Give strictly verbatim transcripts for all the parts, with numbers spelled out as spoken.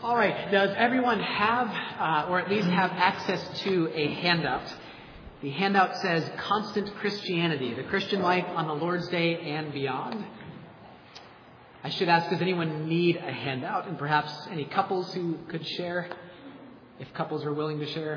All right, does everyone have, uh, or at least have access to a handout? The handout says Constant Christianity, the Christian life on the Lord's Day and beyond. I should ask, does anyone need a handout? And perhaps any couples who could share, if couples are willing to share?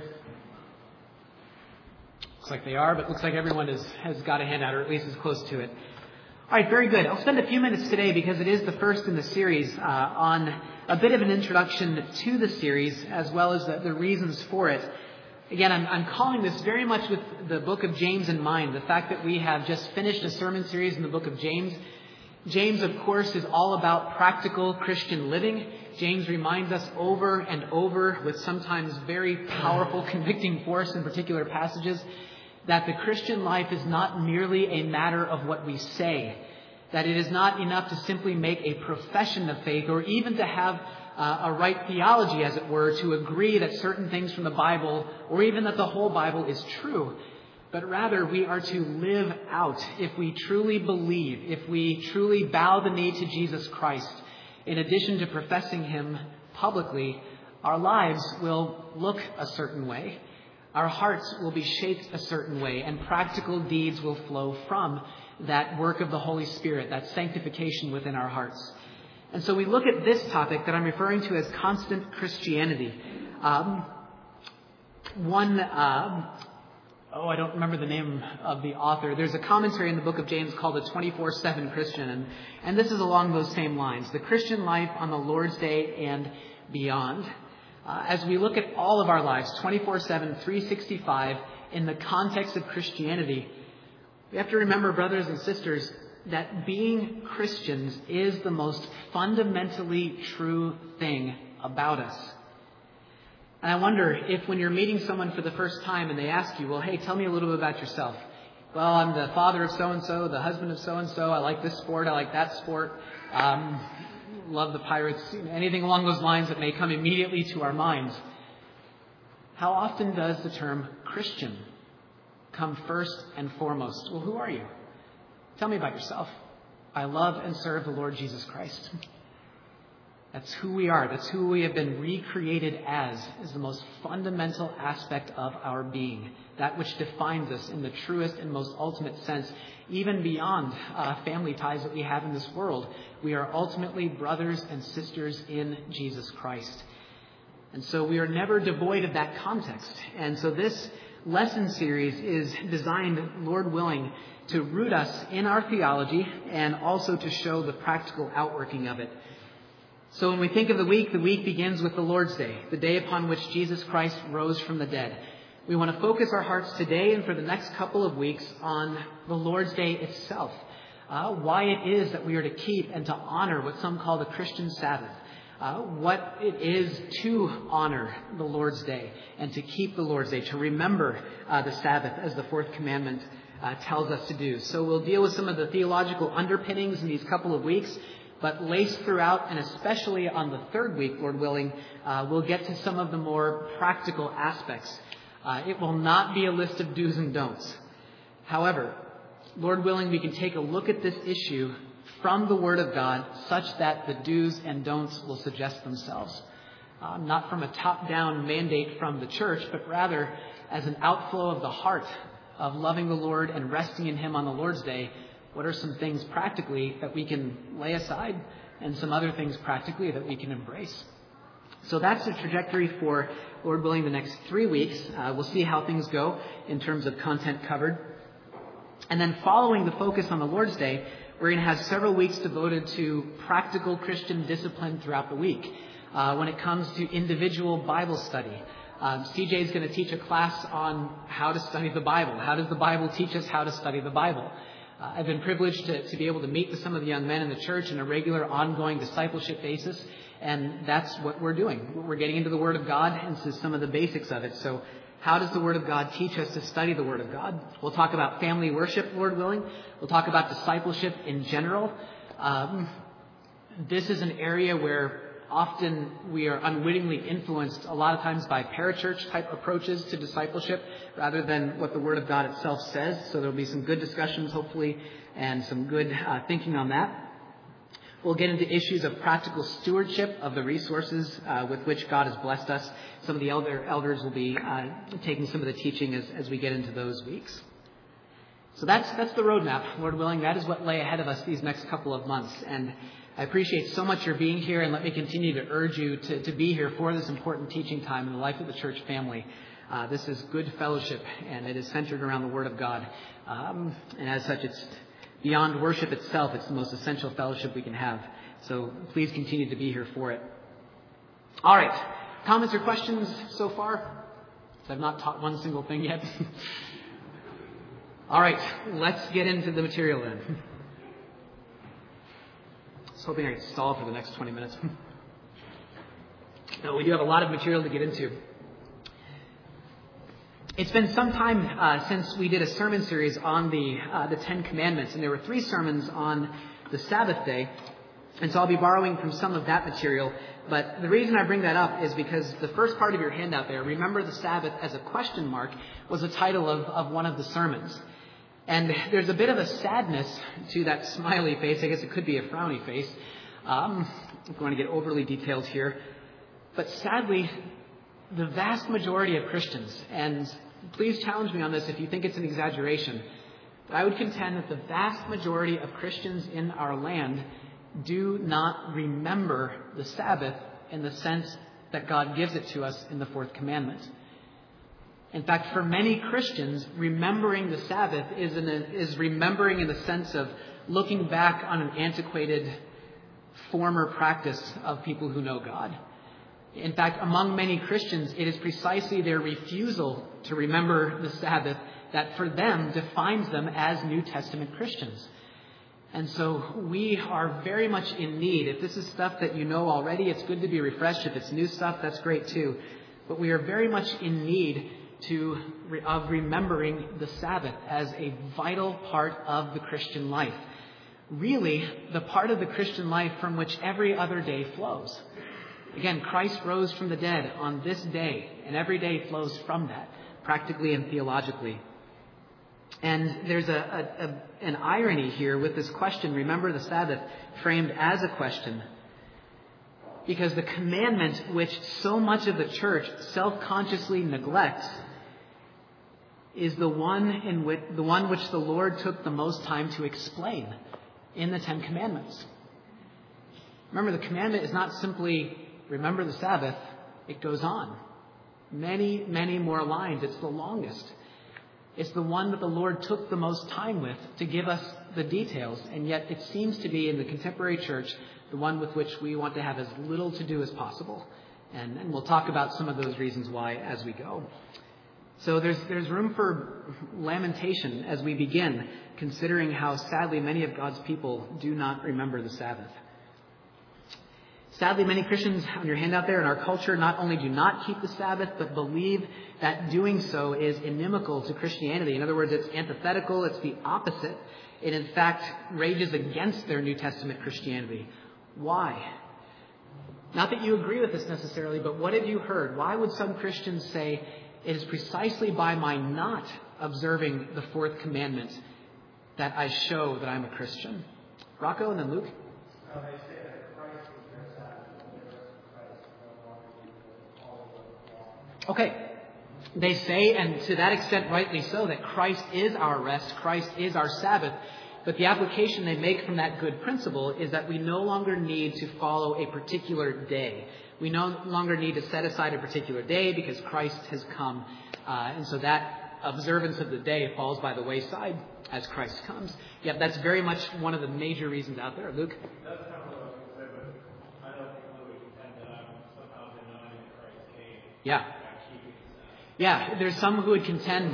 Looks like they are, but looks like everyone is, has got a handout, or at least is close to it. All right, very good. I'll spend a few minutes today, because it is the first in the series, uh, on a bit of an introduction to the series, as well as the, the reasons for it. Again, I'm, I'm calling this very much with the book of James in mind, the fact that we have just finished a sermon series in the book of James. James, of course, is all about practical Christian living. James reminds us over and over, with sometimes very powerful, convicting force in particular passages, that the Christian life is not merely a matter of what we say, that it is not enough to simply make a profession of faith, or even to have uh, a right theology, as it were, to agree that certain things from the Bible, or even that the whole Bible is true. But rather, we are to live out, if we truly believe, if we truly bow the knee to Jesus Christ, in addition to professing Him publicly, our lives will look a certain way. Our hearts will be shaped a certain way, and practical deeds will flow from that work of the Holy Spirit, that sanctification within our hearts. And so we look at this topic that I'm referring to as constant Christianity. Um, one, uh, oh, I don't remember the name of the author. There's a commentary in the book of James called The twenty-four seven Christian, and, and this is along those same lines. The Christian life on the Lord's Day and beyond. Uh, as we look at all of our lives, twenty-four seven, three sixty-five, in the context of Christianity, we have to remember, brothers and sisters, that being Christians is the most fundamentally true thing about us. And I wonder if when you're meeting someone for the first time and they ask you, well, hey, tell me a little bit about yourself. Well, I'm the father of so-and-so, the husband of so-and-so, I like this sport, I like that sport. Um... love the Pirates, anything along those lines that may come immediately to our minds. How often does the term Christian come first and foremost? Well, who are you? Tell me about yourself. I love and serve the Lord Jesus Christ. That's who we are. That's who we have been recreated as, is the most fundamental aspect of our being, that which defines us in the truest and most ultimate sense, even beyond uh, family ties that we have in this world. We are ultimately brothers and sisters in Jesus Christ. And so we are never devoid of that context. And so this lesson series is designed, Lord willing, to root us in our theology and also to show the practical outworking of it. So when we think of the week, the week begins with the Lord's Day, the day upon which Jesus Christ rose from the dead. We want to focus our hearts today and for the next couple of weeks on the Lord's Day itself, uh, why it is that we are to keep and to honor what some call the Christian Sabbath, uh, what it is to honor the Lord's Day and to keep the Lord's Day, to remember uh, the Sabbath as the fourth commandment uh, tells us to do. So we'll deal with some of the theological underpinnings in these couple of weeks. But laced throughout, and especially on the third week, Lord willing, uh, we'll get to some of the more practical aspects. Uh, it will not be a list of do's and don'ts. However, Lord willing, we can take a look at this issue from the Word of God such that the do's and don'ts will suggest themselves. Uh, not from a top-down mandate from the church, but rather as an outflow of the heart of loving the Lord and resting in Him on the Lord's Day. What are some things practically that we can lay aside and some other things practically that we can embrace? So that's the trajectory for, Lord willing, the next three weeks. Uh, we'll see how things go in terms of content covered. And then following the focus on the Lord's Day, we're going to have several weeks devoted to practical Christian discipline throughout the week. Uh, when it comes to individual Bible study, um, C J is going to teach a class on how to study the Bible. How does the Bible teach us how to study the Bible? Uh, I've been privileged to, to be able to meet with some of the young men in the church on a regular, ongoing discipleship basis, and that's what we're doing. We're getting into the Word of God and to some of the basics of it. So how does the Word of God teach us to study the Word of God? We'll talk about family worship, Lord willing. We'll talk about discipleship in general. Um, this is an area where often we are unwittingly influenced a lot of times by parachurch type approaches to discipleship rather than what the Word of God itself says. So there'll be some good discussions, hopefully, and some good uh, thinking on that. We'll get into issues of practical stewardship of the resources uh, with which God has blessed us. Some of the elder elders will be uh, taking some of the teaching as, as we get into those weeks. So that's that's the roadmap, Lord willing. That is what lay ahead of us these next couple of months. And I appreciate so much your being here, and let me continue to urge you to, to be here for this important teaching time in the life of the church family. Uh, this is good fellowship, and it is centered around the Word of God. Um, and as such, it's beyond worship itself. It's the most essential fellowship we can have. So please continue to be here for it. All right. Comments or questions so far? I've not taught one single thing yet. All right. Let's get into the material then. I was hoping I could stall for the next twenty minutes. No, we do have a lot of material to get into. It's been some time uh, since we did a sermon series on the uh, the Ten Commandments, and there were three sermons on the Sabbath day, and so I'll be borrowing from some of that material. But the reason I bring that up is because the first part of your handout there, Remember the Sabbath as a question mark, was the title of, of one of the sermons. And there's a bit of a sadness to that smiley face. I guess it could be a frowny face. Um, I'm going to get overly detailed here. But sadly, the vast majority of Christians, and please challenge me on this if you think it's an exaggeration, but I would contend that the vast majority of Christians in our land do not remember the Sabbath in the sense that God gives it to us in the fourth commandment. In fact, for many Christians, remembering the Sabbath is, in a, is remembering in the sense of looking back on an antiquated former practice of people who know God. In fact, among many Christians, it is precisely their refusal to remember the Sabbath that for them defines them as New Testament Christians. And so we are very much in need. If this is stuff that you know already, it's good to be refreshed. If it's new stuff, that's great too. But we are very much in need to of remembering the Sabbath as a vital part of the Christian life. Really, the part of the Christian life from which every other day flows. Again, Christ rose from the dead on this day, and every day flows from that, practically and theologically. And there's a, a, a an irony here with this question, remember the Sabbath, framed as a question. Because the commandment which so much of the church self-consciously neglects is the one in which the one which the Lord took the most time to explain in the Ten Commandments. Remember, the commandment is not simply remember the Sabbath. It goes on. Many, many more lines. It's the longest. It's the one that the Lord took the most time with to give us the details. And yet it seems to be in the contemporary church the one with which we want to have as little to do as possible. And, and we'll talk about some of those reasons why as we go. So there's there's room for lamentation as we begin, considering how sadly many of God's people do not remember the Sabbath. Sadly, many Christians on your handout there in our culture not only do not keep the Sabbath, but believe that doing so is inimical to Christianity. In other words, it's antithetical, it's the opposite. It, in fact, rages against their New Testament Christianity. Why? Not that you agree with this necessarily, but what have you heard? Why would some Christians say, it is precisely by my not observing the fourth commandment that I show that I'm a Christian? Rocco and then Luke? No, they say that Christ is their Sabbath, and the rest of Christ no longer be all of the law. Okay. They say, and to that extent rightly so, that Christ is our rest, Christ is our Sabbath. But the application they make from that good principle is that we no longer need to follow a particular day. We no longer need to set aside a particular day because Christ has come. Uh, and so that observance of the day falls by the wayside as Christ comes. Yeah, that's very much one of the major reasons out there. Luke? That's kind of what I was going to say, but I don't think we would contend that I'm somehow denying that Christ came. Yeah. Yeah, there's some who would contend.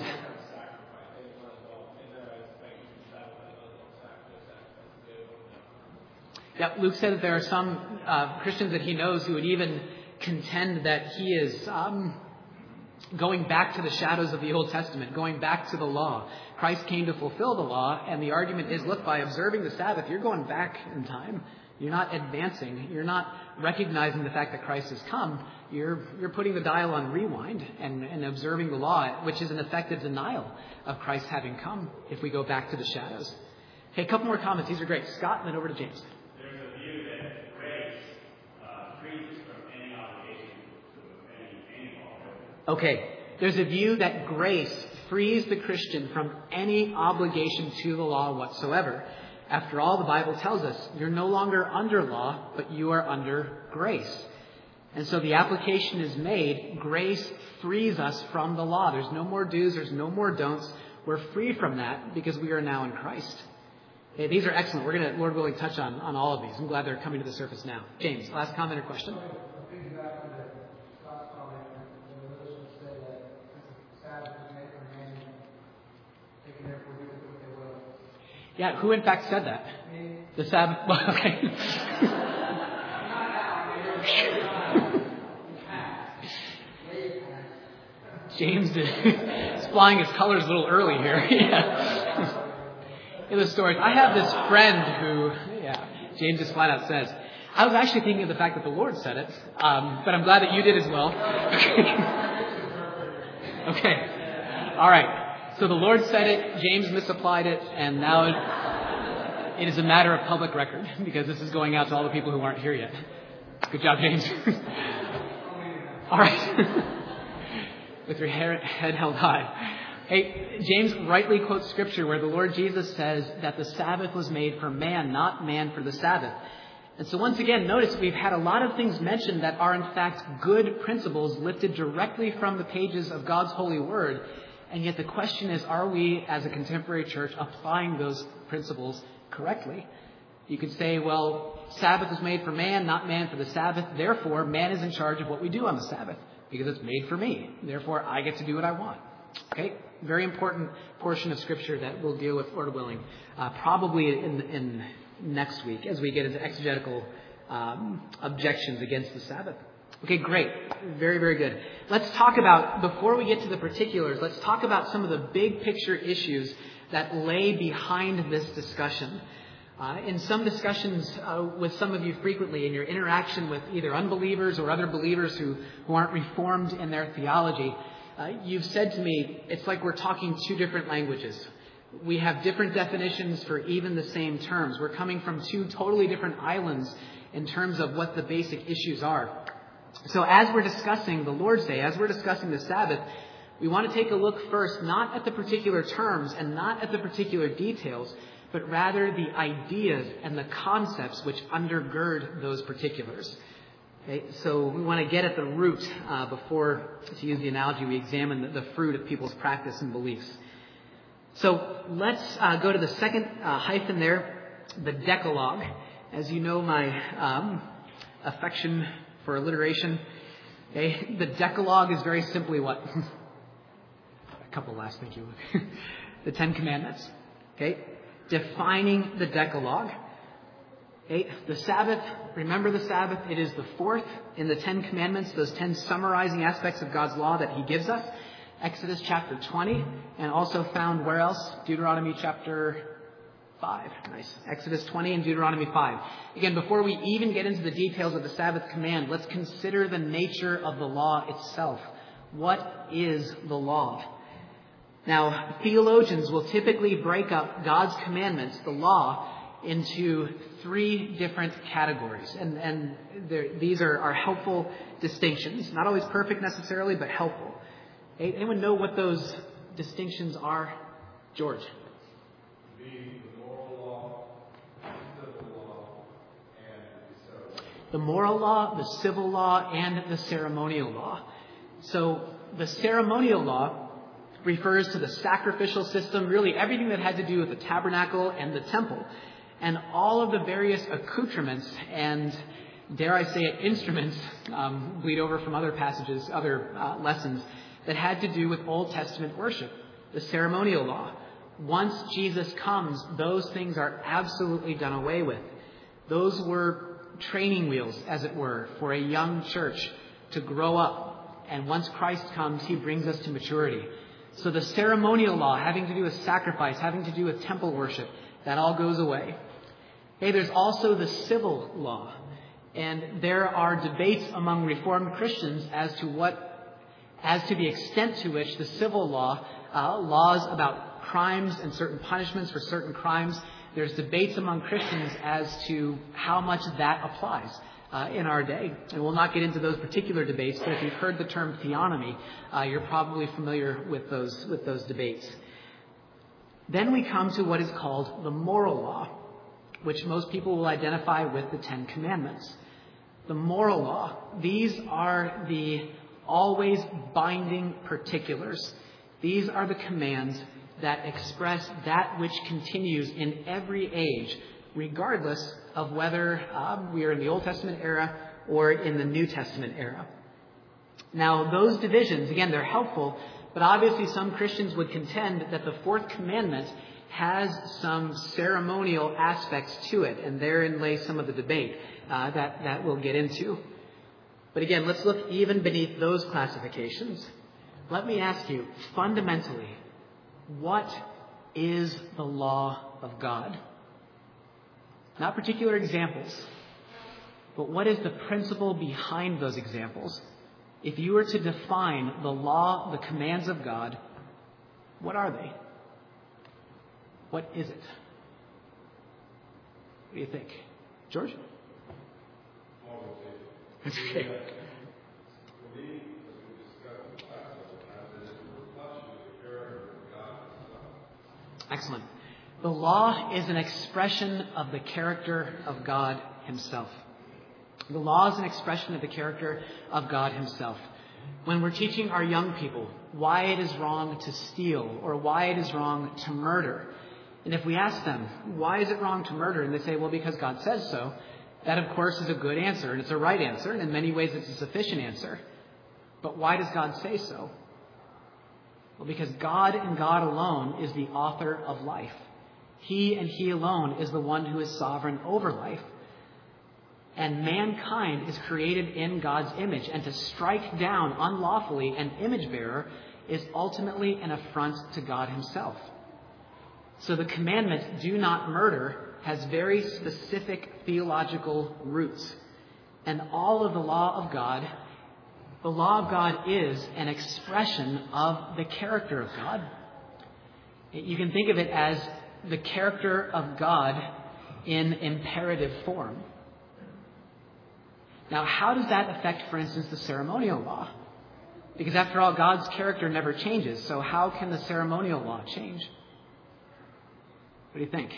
Yeah, Luke said that there are some uh, Christians that he knows who would even contend that he is um, going back to the shadows of the Old Testament, going back to the law. Christ came to fulfill the law, and the argument is, look, by observing the Sabbath, you're going back in time. You're not advancing. You're not recognizing the fact that Christ has come. You're you're putting the dial on rewind and, and observing the law, which is an effective denial of Christ having come if we go back to the shadows. Okay, a couple more comments. These are great. Scott, and then over to James. There's a view Okay, there's a view that grace frees the Christian from any obligation to the law whatsoever. After all, the Bible tells us you're no longer under law, but you are under grace. And so the application is made, grace frees us from the law. There's no more do's, there's no more don'ts. We're free from that because we are now in Christ. Okay, these are excellent. We're going to, Lord willing, touch on, on all of these. I'm glad they're coming to the surface now. James, last comment or question? Yeah, who in fact said that? The Sabbath. Well, okay. James is flying his colors a little early here. Yeah. In the stories, I have this friend who, yeah, James just flat out says. I was actually thinking of the fact that the Lord said it, um, but I'm glad that you did as well. Okay. All right. So the Lord said it, James misapplied it, and now it, it is a matter of public record because this is going out to all the people who aren't here yet. Good job, James. All right. With your hair, head held high. Hey, James rightly quotes scripture where the Lord Jesus says that the Sabbath was made for man, not man for the Sabbath. And so once again, notice we've had a lot of things mentioned that are in fact good principles lifted directly from the pages of God's holy word. And yet the question is, are we as a contemporary church applying those principles correctly? You could say, well, Sabbath was made for man, not man for the Sabbath. Therefore, man is in charge of what we do on the Sabbath because it's made for me. Therefore, I get to do what I want. Okay, very important portion of Scripture that we'll deal with, Lord willing, uh, probably in, in next week as we get into exegetical um, objections against the Sabbath. Okay, great. Very, very good. Let's talk about, before we get to the particulars, let's talk about some of the big picture issues that lay behind this discussion. Uh, in some discussions uh, with some of you frequently in your interaction with either unbelievers or other believers who, who aren't reformed in their theology, uh, you've said to me, it's like we're talking two different languages. We have different definitions for even the same terms. We're coming from two totally different islands in terms of what the basic issues are. So as we're discussing the Lord's Day, as we're discussing the Sabbath, we want to take a look first, not at the particular terms and not at the particular details, but rather the ideas and the concepts which undergird those particulars. Okay, so we want to get at the root uh, before, to use the analogy, we examine the, the fruit of people's practice and beliefs. So let's uh, go to the second uh, hyphen there, the Decalogue. As you know, my um, affection for alliteration. Okay, the Decalogue is very simply what? A couple last, thank you. The Ten Commandments. Okay, defining the Decalogue. Okay, the Sabbath, remember the Sabbath, it is the fourth in the Ten Commandments, those ten summarizing aspects of God's law that He gives us. Exodus chapter twenty, and also found where else? Deuteronomy chapter five. Nice. Exodus twenty and Deuteronomy five. Again, before we even get into the details of the Sabbath command, let's consider the nature of the law itself. What is the law? Now, theologians will typically break up God's commandments, the law, into three different categories. And, and these are, are helpful distinctions. Not always perfect necessarily, but helpful. Anyone know what those distinctions are? George. The moral law, the civil law, and the ceremonial. The moral law, the civil law, and the ceremonial law. So the ceremonial law refers to the sacrificial system, really everything that had to do with the tabernacle and the temple, and all of the various accoutrements and, dare I say it, instruments, um, bleed over from other passages, other uh, lessons, that had to do with Old Testament worship, the ceremonial law. Once Jesus comes, those things are absolutely done away with. Those were training wheels, as it were, for a young church to grow up. And once Christ comes, He brings us to maturity. So the ceremonial law, having to do with sacrifice, having to do with temple worship, that all goes away. Hey, there's also the civil law. And there are debates among Reformed Christians as to what as to the extent to which the civil law, uh, laws about crimes and certain punishments for certain crimes, there's debates among Christians as to how much that applies. uh, in our day. And we'll not get into those particular debates, but if you've heard the term theonomy, uh, you're probably familiar with those, with those debates. Then we come to what is called the moral law, which most people will identify with the Ten Commandments. The moral law, these are the always binding particulars. These are the commands that express that which continues in every age, regardless of whether um, we are in the Old Testament era or in the New Testament era. Now, those divisions, again, they're helpful, but obviously some Christians would contend that the fourth commandment has some ceremonial aspects to it, and therein lays some of the debate uh, that, that we'll get into. But again, let's look even beneath those classifications. Let me ask you, fundamentally, what is the law of God? Not particular examples, but what is the principle behind those examples? If you were to define the law, the commands of God, what are they? What is it? What do you think? George? That's okay. Excellent. The law is an expression of the character of God himself. The law is an expression of the character of God himself. When we're teaching our young people why it is wrong to steal or why it is wrong to murder, and if we ask them, why is it wrong to murder? And they say, well, because God says so. That, of course, is a good answer, and it's a right answer, and in many ways it's a sufficient answer. But why does God say so? Well, because God and God alone is the author of life. He and He alone is the one who is sovereign over life. And mankind is created in God's image, and to strike down unlawfully an image bearer is ultimately an affront to God himself. So the commandment, do not murder, has very specific theological roots. And all of the law of God, the law of God is an expression of the character of God. You can think of it as the character of God in imperative form. Now, how does that affect, for instance, the ceremonial law? Because after all, God's character never changes. So how can the ceremonial law change? What do you think?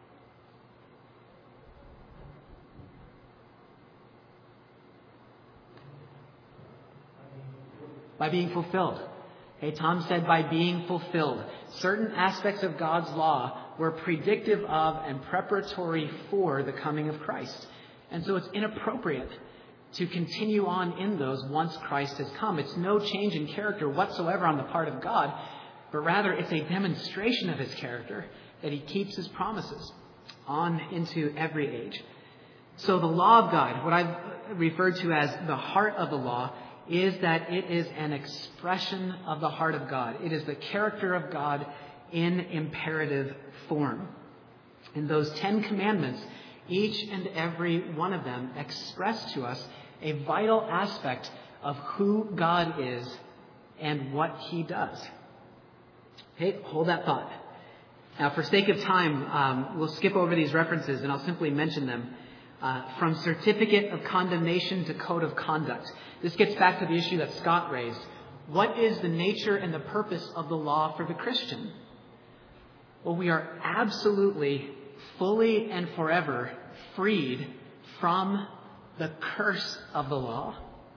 By being fulfilled. Okay, Tom said by being fulfilled. Certain aspects of God's law were predictive of and preparatory for the coming of Christ. And so it's inappropriate to continue on in those once Christ has come. It's no change in character whatsoever on the part of God, but rather it's a demonstration of his character that he keeps his promises on into every age. So the law of God, what I've referred to as the heart of the law, is that it is an expression of the heart of God. It is the character of God in imperative form. In those Ten Commandments, each and every one of them express to us a vital aspect of who God is and what he does. Okay, hold that thought. Now, for sake of time, um, we'll skip over these references and I'll simply mention them. Uh, from certificate of condemnation to code of conduct. This gets back to the issue that Scott raised. What is the nature and the purpose of the law for the Christian? Well, we are absolutely, fully and forever freed from the curse of the law.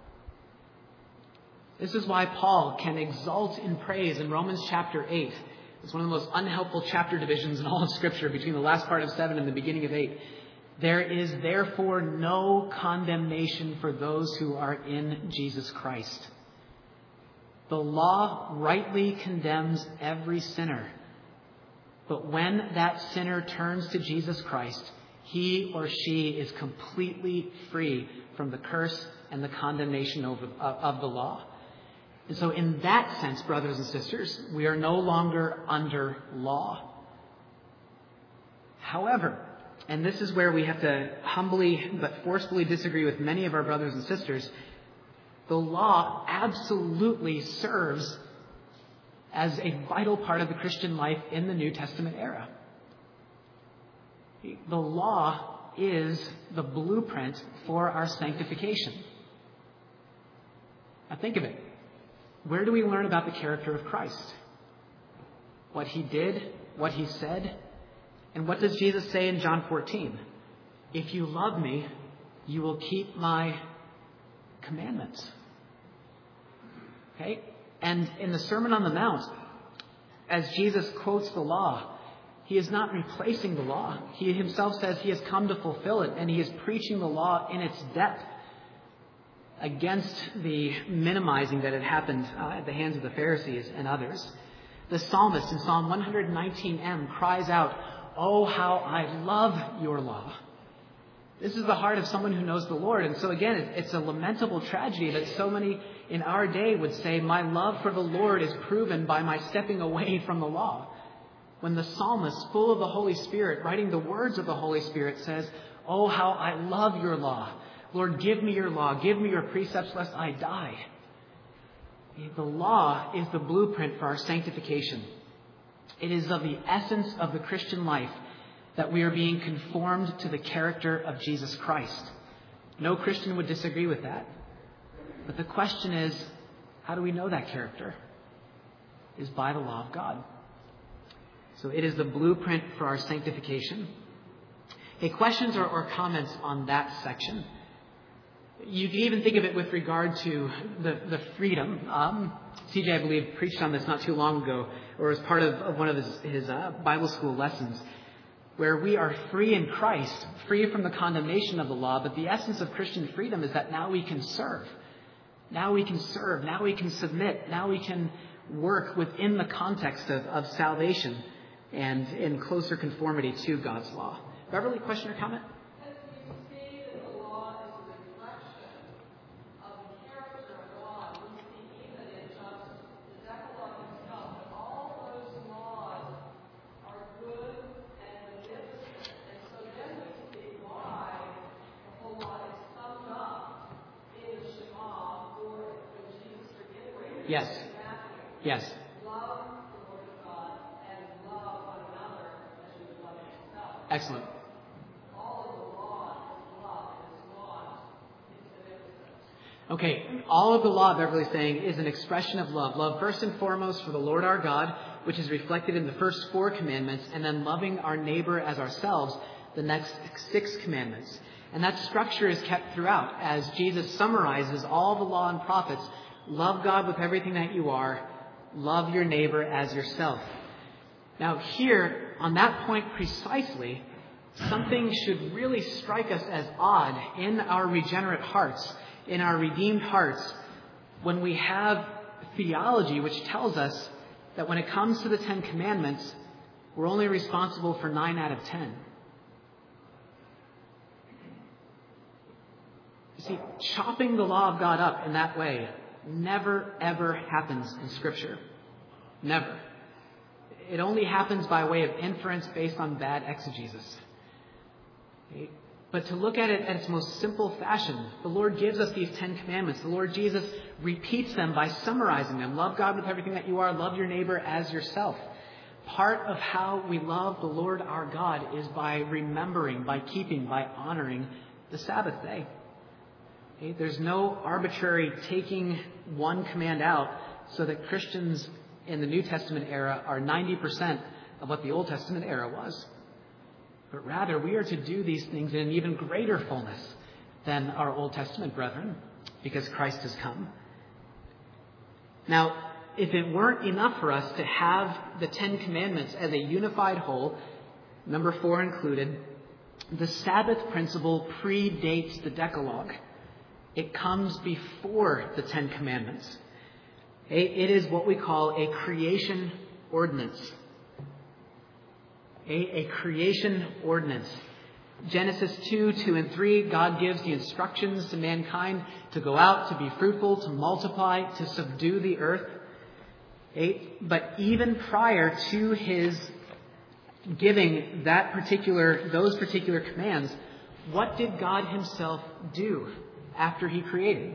This is why Paul can exult in praise in Romans chapter eight. It's one of the most unhelpful chapter divisions in all of Scripture between the last part of seven and the beginning of eight. There is therefore no condemnation for those who are in Jesus Christ. The law rightly condemns every sinner. But when that sinner turns to Jesus Christ, he or she is completely free from the curse and the condemnation of, of the law. And so in that sense, brothers and sisters, we are no longer under law. However, and this is where we have to humbly but forcefully disagree with many of our brothers and sisters, the law absolutely serves as a vital part of the Christian life in the New Testament era. The law is the blueprint for our sanctification. Now think of it. Where do we learn about the character of Christ? What he did, what he said, and what does Jesus say in John fourteen? If you love me, you will keep my commandments. Okay? And in the Sermon on the Mount, as Jesus quotes the law, he is not replacing the law. He himself says he has come to fulfill it, and he is preaching the law in its depth against the minimizing that had happened uh, at the hands of the Pharisees and others. The psalmist in Psalm one nineteen m cries out, "Oh, how I love your law." This is the heart of someone who knows the Lord. And so again, it's a lamentable tragedy that so many in our day would say, my love for the Lord is proven by my stepping away from the law. When the psalmist, full of the Holy Spirit, writing the words of the Holy Spirit, says, "Oh, how I love your law. Lord, give me your law. Give me your precepts lest I die." The law is the blueprint for our sanctification. It is of the essence of the Christian life that we are being conformed to the character of Jesus Christ. No Christian would disagree with that. But the question is, how do we know that character? It is by the law of God. So it is the blueprint for our sanctification. Okay, questions or, or comments on that section? You can even think of it with regard to the, the freedom. Um, C J, I believe, preached on this not too long ago, or as part of, of one of his, his uh, Bible school lessons, where we are free in Christ, free from the condemnation of the law, but the essence of Christian freedom is that now we can serve. Now we can serve. Now we can submit. Now we can work within the context of, of salvation and in closer conformity to God's law. Beverly, question or comment? Yes. Yes. Excellent. Okay, all of the law, Beverly's saying, is an expression of love. Love first and foremost for the Lord our God, which is reflected in the first four commandments, and then loving our neighbor as ourselves, the next six commandments. And that structure is kept throughout as Jesus summarizes all the law and prophets. Love God with everything that you are. Love your neighbor as yourself. Now here, on that point precisely, something should really strike us as odd in our regenerate hearts, in our redeemed hearts, when we have theology which tells us that when it comes to the Ten Commandments, we're only responsible for nine out of ten. You see, chopping the law of God up in that way never, ever happens in Scripture. Never. It only happens by way of inference based on bad exegesis. Okay? But to look at it at its most simple fashion, the Lord gives us these Ten Commandments. The Lord Jesus repeats them by summarizing them. Love God with everything that you are. Love your neighbor as yourself. Part of how we love the Lord our God is by remembering, by keeping, by honoring the Sabbath day. Okay? There's no arbitrary taking one command out so that Christians in the New Testament era are ninety percent of what the Old Testament era was. But rather, we are to do these things in an even greater fullness than our Old Testament brethren, because Christ has come. Now, if it weren't enough for us to have the Ten Commandments as a unified whole, number four included, the Sabbath principle predates the Decalogue. It comes before the Ten Commandments. It is what we call a creation ordinance. A, a creation ordinance. Genesis two, two and three, God gives the instructions to mankind to go out, to be fruitful, to multiply, to subdue the earth. Okay? But even prior to his giving that particular, those particular commands, what did God himself do after he created?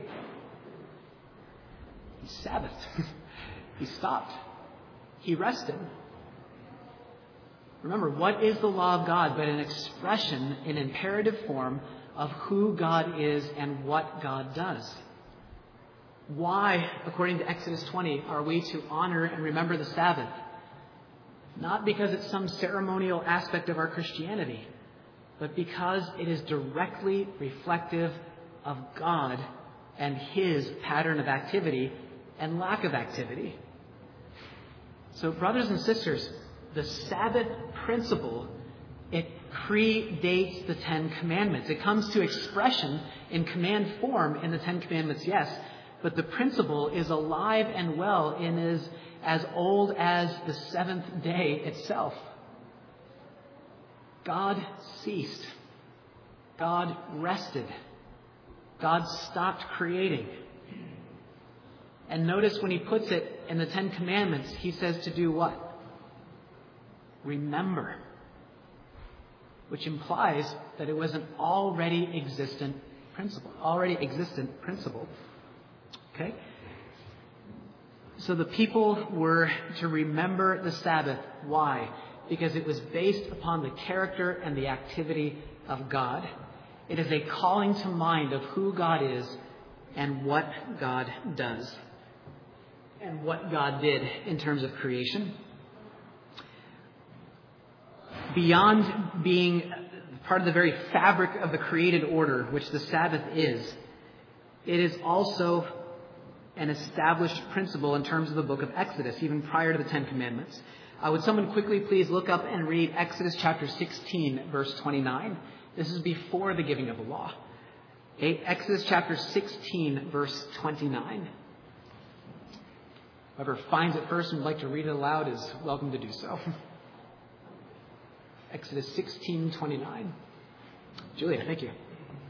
He Sabbathed. He stopped. He rested. Remember, what is the law of God but an expression in imperative form of who God is and what God does? Why, according to Exodus twenty, are we to honor and remember the Sabbath? Not because it's some ceremonial aspect of our Christianity, but because it is directly reflective of God and His pattern of activity and lack of activity. So, brothers and sisters, the Sabbath principle, it predates the Ten Commandments. It comes to expression in command form in the Ten Commandments, yes, but the principle is alive and well and is as old as the seventh day itself. God ceased. God rested. God stopped creating. And notice when he puts it in the Ten Commandments, he says to do what? Remember. Which implies that it was an already existent principle. Already existent principle. Okay? So the people were to remember the Sabbath. Why? Because it was based upon the character and the activity of God. It is a calling to mind of who God is and what God does and what God did in terms of creation. Beyond being part of the very fabric of the created order, which the Sabbath is, it is also an established principle in terms of the book of Exodus, even prior to the Ten Commandments. Uh, would someone quickly please look up and read Exodus chapter sixteen, verse twenty-nine? This is before the giving of the law. Okay? Exodus chapter sixteen, verse twenty-nine. Whoever finds it first and would like to read it aloud is welcome to do so. Exodus sixteen, twenty-nine. Julia, thank you.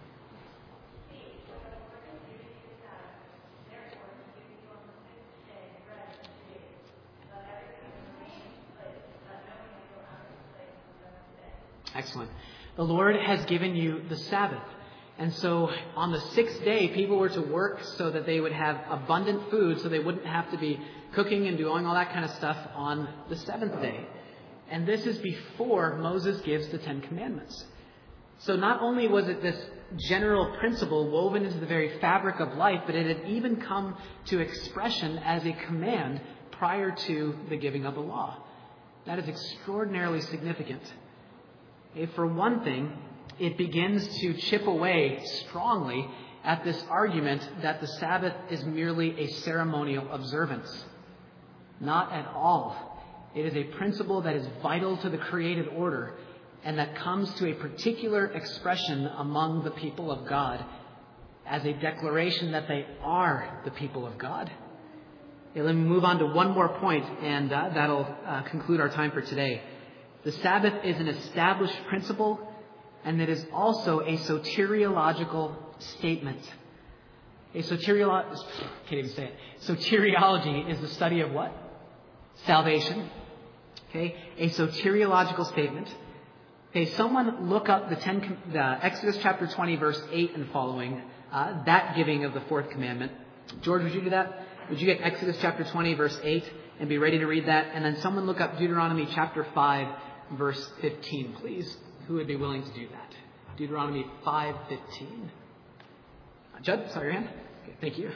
Excellent. The Lord has given you the Sabbath. And so on the sixth day, people were to work so that they would have abundant food so they wouldn't have to be cooking and doing all that kind of stuff on the seventh day. And this is before Moses gives the Ten Commandments. So not only was it this general principle woven into the very fabric of life, but it had even come to expression as a command prior to the giving of the law. That is extraordinarily significant. For one thing, it begins to chip away strongly at this argument that the Sabbath is merely a ceremonial observance. Not at all. It is a principle that is vital to the created order and that comes to a particular expression among the people of God as a declaration that they are the people of God. Okay, let me move on to one more point, and uh, that'll uh, conclude our time for today. The Sabbath is an established principle, and it is also a soteriological statement. A soteriolo- can't even say it. Soteriology is the study of what? Salvation. Okay, a soteriological statement. Okay, someone look up the ten, the Exodus chapter twenty, verse eight and following. Uh, that giving of the fourth commandment. George, would you do that? Would you get Exodus chapter twenty, verse eight, and be ready to read that? And then someone look up Deuteronomy chapter five. Verse fifteen, please. Who would be willing to do that? Deuteronomy five fifteen. Judd, saw your hand. Okay, thank you.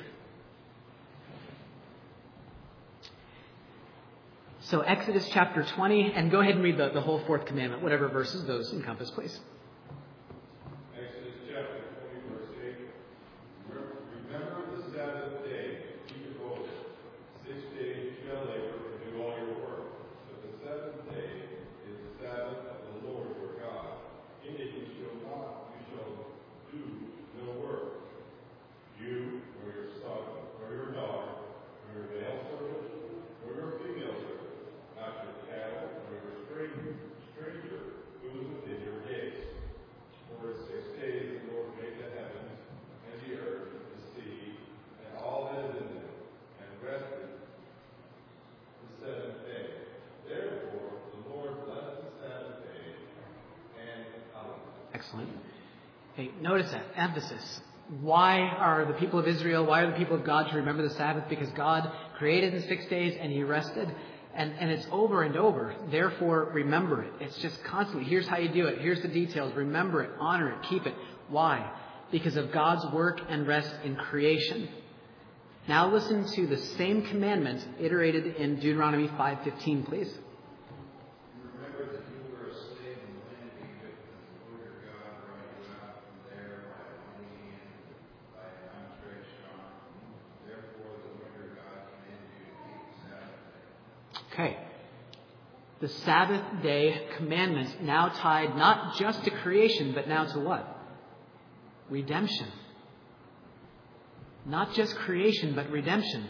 So Exodus chapter twenty, and go ahead and read the, the whole fourth commandment, whatever verses those encompass, please. Exodus chapter twenty, verse eight. Remember the Sabbath day, keep it holy. Six days you shall labor and do all your work, but the seventh day is the Sabbath of the Lord your God. In it you shall not, you shall do no work. You, or your son, or your daughter, or your male servant, or your female servant, not your cattle, or your stranger, stranger who is within your gates. For in six days the Lord made the heavens, and the earth, the sea, and all that is in them, and rested the seventh day. Therefore the Lord blessed the Sabbath day and hallowed it. Excellent. Okay, notice that emphasis. Why are the people of Israel, why are the people of God to remember the Sabbath? Because God created in six days and He rested. And, and it's over and over. Therefore, remember it. It's just constantly. Here's how you do it. Here's the details. Remember it. Honor it. Keep it. Why? Because of God's work and rest in creation. Now listen to the same commandment iterated in Deuteronomy five fifteen, please. Remember that you were a slave in the land of Egypt, and the Lord your God brought you out from there by a mighty hand, by an outstretched arm. Therefore, the Lord your God commanded you to keep the Sabbath day. Okay. The Sabbath day commandment now tied not just to creation, but now to what? Redemption. Not just creation, but redemption.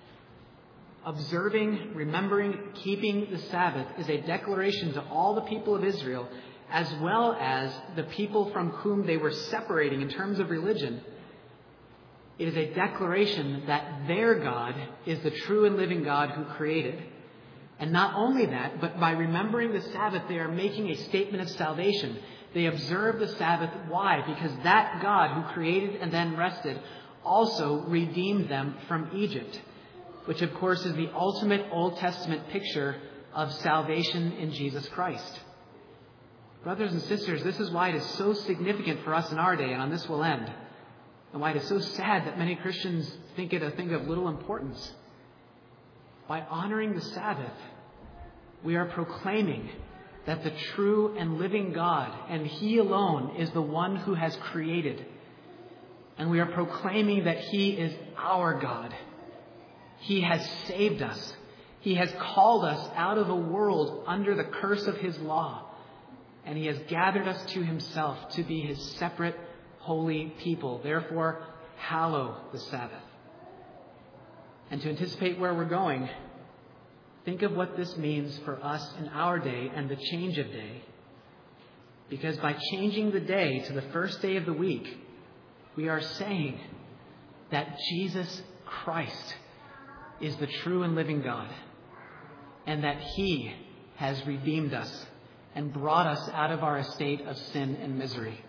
Observing, remembering, keeping the Sabbath is a declaration to all the people of Israel, as well as the people from whom they were separating in terms of religion. It is a declaration that their God is the true and living God who created. And not only that, but by remembering the Sabbath, they are making a statement of salvation. They observe the Sabbath. Why? Because that God who created and then rested also redeemed them from Egypt, which of course is the ultimate Old Testament picture of salvation in Jesus Christ. Brothers and sisters, this is why it is so significant for us in our day, and on this we'll end, and why it is so sad that many Christians think it a thing of little importance. By honoring the Sabbath, we are proclaiming that the true and living God, and He alone, is the one who has created. And we are proclaiming that He is our God. He has saved us. He has called us out of a world under the curse of His law. And He has gathered us to Himself to be His separate, holy people. Therefore, hallow the Sabbath. And to anticipate where we're going, think of what this means for us in our day and the change of day. Because by changing the day to the first day of the week, we are saying that Jesus Christ is the true and living God, and that He has redeemed us and brought us out of our estate of sin and misery.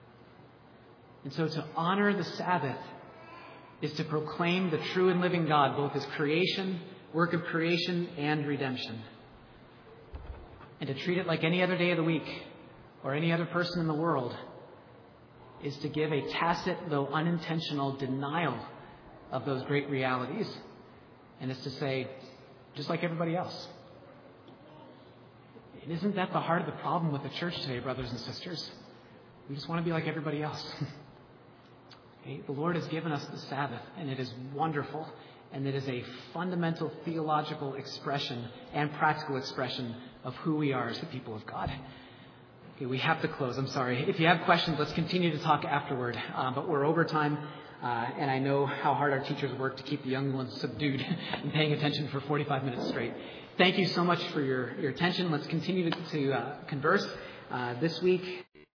And so to honor the Sabbath is to proclaim the true and living God, both His creation, work of creation, and redemption. And to treat it like any other day of the week or any other person in the world is to give a tacit, though unintentional, denial of those great realities. And it's to say, just like everybody else. And isn't that the heart of the problem with the church today, brothers and sisters? We just want to be like everybody else. Okay? The Lord has given us the Sabbath, and it is wonderful. And it is a fundamental theological expression and practical expression of who we are as the people of God. Okay, we have to close. I'm sorry. If you have questions, let's continue to talk afterward. Uh, but we're over time, uh, and I know how hard our teachers work to keep the young ones subdued and paying attention for forty-five minutes straight. Thank you so much for your, your attention. Let's continue to, to uh, converse uh, this week.